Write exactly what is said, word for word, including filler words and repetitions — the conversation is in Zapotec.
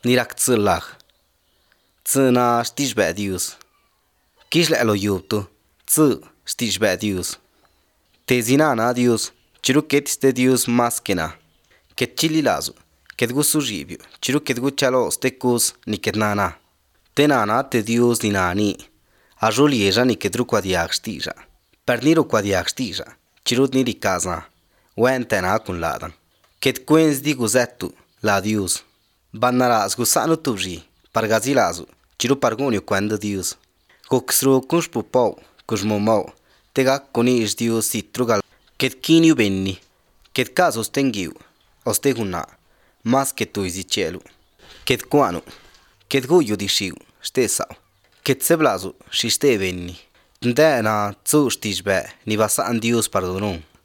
nirak tsı lag tsı na stich bè Dios kish lẹ lo yub tu tsı stich bè Dios te zina na Dios chiru ket ste Dios mas que na ket chili lazu ket gu suribio chiru ket gu chalo ste kus ni ket na na te na na te Dios ni na ni a jolieja ni ket ru kwadiag stija per ni ru kwadiag stija chiru ni di kaza wen te na kun ladan ket kwens di guzettu la Dios bannaras gu sanu tubji par gazi lazu chiru par gunio kwenda Dios kuksru kush pupau kush momau te ga kuni Dios sitrugal ket kiniu benni ket kazo stengiu oste guna mas que tu izi cielu ket kwanu ket guyu di shiu ste sau ket seblazu shi ste benni nde na tsu stich be ni basa an Dios pardonu